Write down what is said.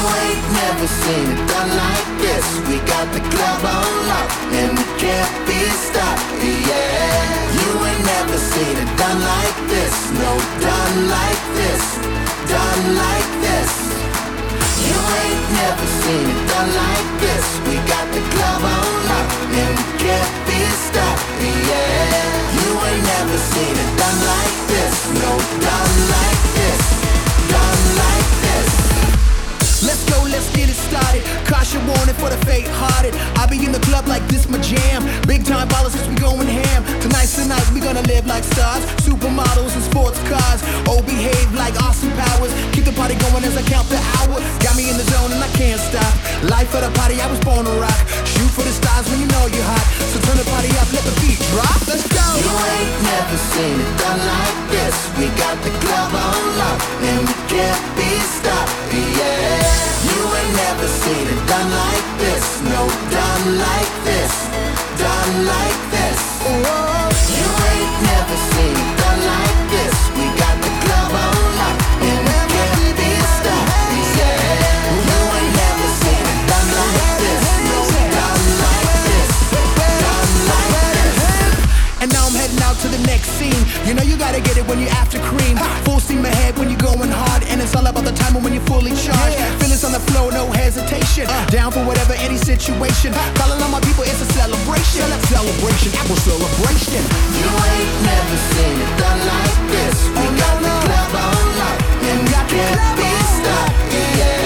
ain't never seen it done like this. We got the club on lock and we can't be stopped, yeah. You ain't never seen it done like this. No, done like this, done like this. You ain't never seen it done like this. We got the club on lock and we can't be stopped, yeah. You ain't never seen it done like this. No, done like this, done like this. Let's go, let's get it started. Caution warning for the faint-hearted. I be in the club like this my jam. Big time ballers, we going ham. Tonight's the night, we gonna live like stars. Supermodels and sports cars. Oh, behave like Austin Powers. Keep the party going as I count the hours. Got me in the zone and I can't stop. Life of the party, I was born to rock. Shoot for the stars when you know you're hot. So turn the party up, let the beat drop. Let's go. You ain't never seen it done like this. We got the club on lock and we can't be stopped, yeah. You ain't never seen it done like this. No, done like this, done like this. Whoa. You ain't never seen it done like this. We got the club on lock and we can't be stopped, yeah. You ain't never seen it done like this. No, done like this, done like this. And now I'm heading out to the next scene. You know you gotta get it when you're after cream. Full steam ahead when you're going hard. And it's all about the time when you're fully charged. Feelings on the flow, no hesitation. Down for whatever, any situation. Calling on my people, it's a celebration. Celebration, apple celebration. You ain't never seen it done like this. We got the club on lock and we can't be stopped, yeah.